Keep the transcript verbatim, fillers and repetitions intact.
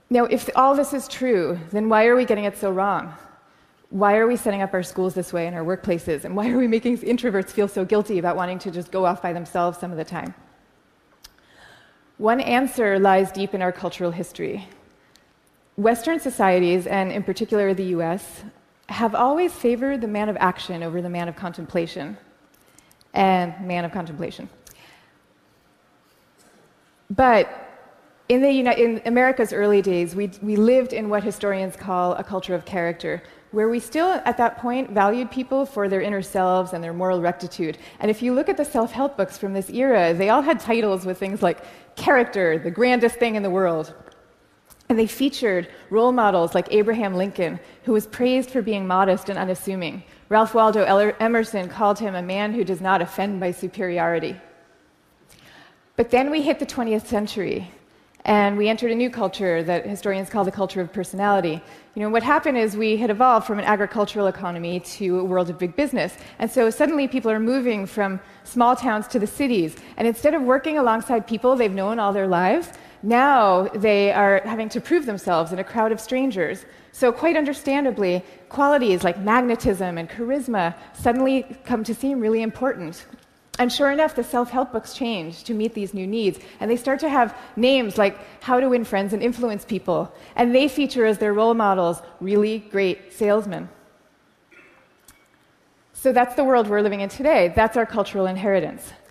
Now, if all this is true, then why are we getting it so wrong? Why are we setting up our schools this way and our workplaces? And why are we making introverts feel so guilty about wanting to just go off by themselves some of the time? One answer lies deep in our cultural history. Western societies, and in particular the U S, have always favored the man of action over the man of contemplation. And man of contemplation. But in, the Uni- in America's early days, we, we lived in what historians call a culture of character, where we still, at that point, valued people for their inner selves and their moral rectitude. And if you look at the self-help books from this era, they all had titles with things like character, the grandest thing in the world. And they featured role models like Abraham Lincoln, who was praised for being modest and unassuming. Ralph Waldo Emerson called him a man who does not offend by superiority. But then we hit the twentieth century, and we entered a new culture that historians call the culture of personality. You know, what happened is we had evolved from an agricultural economy to a world of big business. And so suddenly people are moving from small towns to the cities. And instead of working alongside people they've known all their lives, now they are having to prove themselves in a crowd of strangers. So quite understandably, qualities like magnetism and charisma suddenly come to seem really important. And sure enough, the self-help books change to meet these new needs. And they start to have names like How to Win Friends and Influence People. And they feature as their role models really great salesmen. So that's the world we're living in today. That's our cultural inheritance.